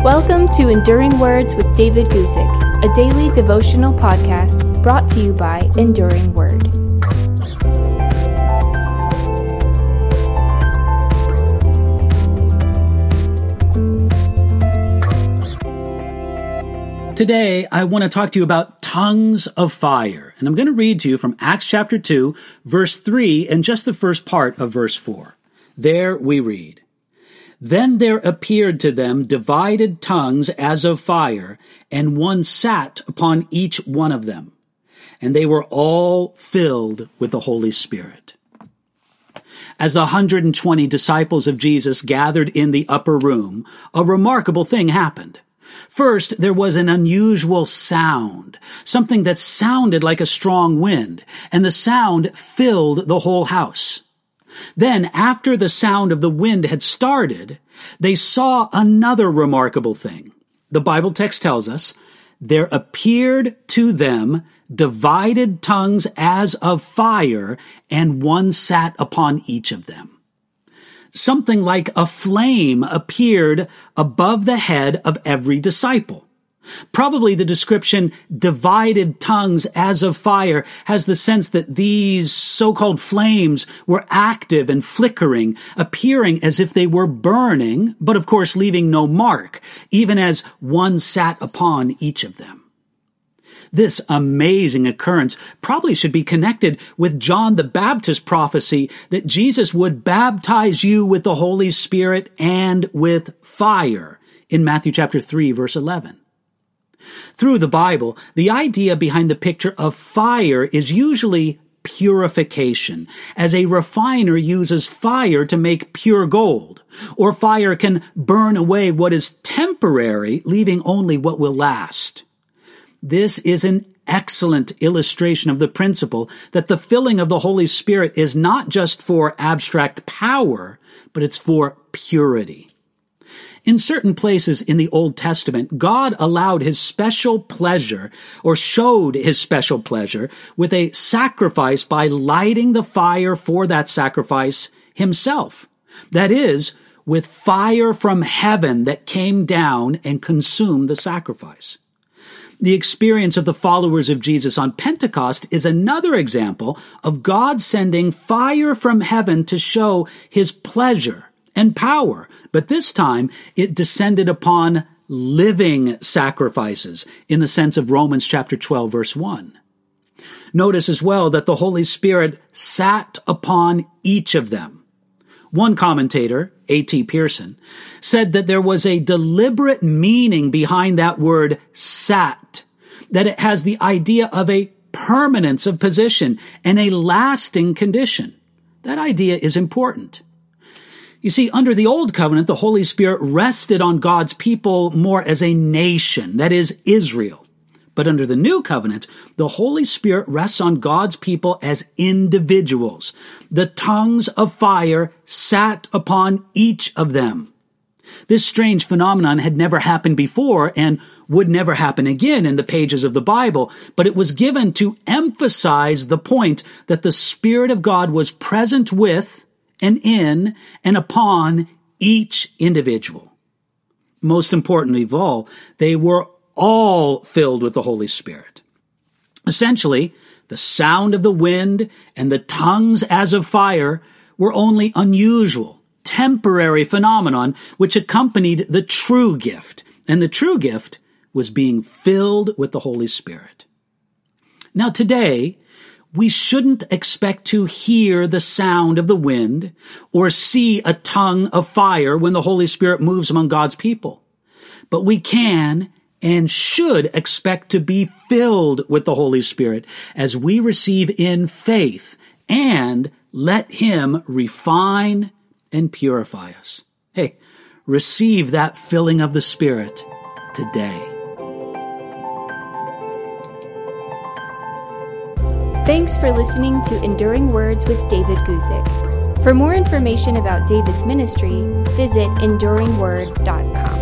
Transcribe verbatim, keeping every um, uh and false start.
Welcome to Enduring Words with David Guzik, a daily devotional podcast brought to you by Enduring Word. Today, I want to talk to you about tongues of fire. And I'm going to read to you from Acts chapter two, verse three, and just the first part of verse four. There we read, "Then there appeared to them divided tongues as of fire, and one sat upon each one of them. And they were all filled with the Holy Spirit." As the one hundred twenty disciples of Jesus gathered in the upper room, a remarkable thing happened. First, there was an unusual sound, something that sounded like a strong wind, and the sound filled the whole house. Then, after the sound of the wind had started, they saw another remarkable thing. The Bible text tells us, "There appeared to them divided tongues as of fire, and one sat upon each of them." Something like a flame appeared above the head of every disciple. Probably the description divided tongues as of fire has the sense that these so-called flames were active and flickering, appearing as if they were burning, but of course leaving no mark, even as one sat upon each of them. This amazing occurrence probably should be connected with John the Baptist's prophecy that Jesus would baptize you with the Holy Spirit and with fire in Matthew chapter three, verse eleven. Through the Bible, the idea behind the picture of fire is usually purification, as a refiner uses fire to make pure gold, or fire can burn away what is temporary, leaving only what will last. This is an excellent illustration of the principle that the filling of the Holy Spirit is not just for abstract power, but it's for purity. In certain places in the Old Testament, God allowed his special pleasure, or showed his special pleasure, with a sacrifice by lighting the fire for that sacrifice himself. That is, with fire from heaven that came down and consumed the sacrifice. The experience of the followers of Jesus on Pentecost is another example of God sending fire from heaven to show his pleasure and power, but this time it descended upon living sacrifices in the sense of Romans chapter twelve, verse one. Notice as well that the Holy Spirit sat upon each of them. One commentator, A T Pearson, said that there was a deliberate meaning behind that word sat, that it has the idea of a permanence of position and a lasting condition. That idea is important. You see, under the Old Covenant, the Holy Spirit rested on God's people more as a nation, that is, Israel. But under the New Covenant, the Holy Spirit rests on God's people as individuals. The tongues of fire sat upon each of them. This strange phenomenon had never happened before and would never happen again in the pages of the Bible, but it was given to emphasize the point that the Spirit of God was present with and in and upon each individual. Most importantly of all, they were all filled with the Holy Spirit. Essentially, the sound of the wind and the tongues as of fire were only unusual, temporary phenomenon which accompanied the true gift. And the true gift was being filled with the Holy Spirit. Now today, we shouldn't expect to hear the sound of the wind or see a tongue of fire when the Holy Spirit moves among God's people. But we can and should expect to be filled with the Holy Spirit as we receive in faith and let him refine and purify us. Hey, receive that filling of the Spirit today. Thanks for listening to Enduring Words with David Guzik. For more information about David's ministry, visit enduring word dot com.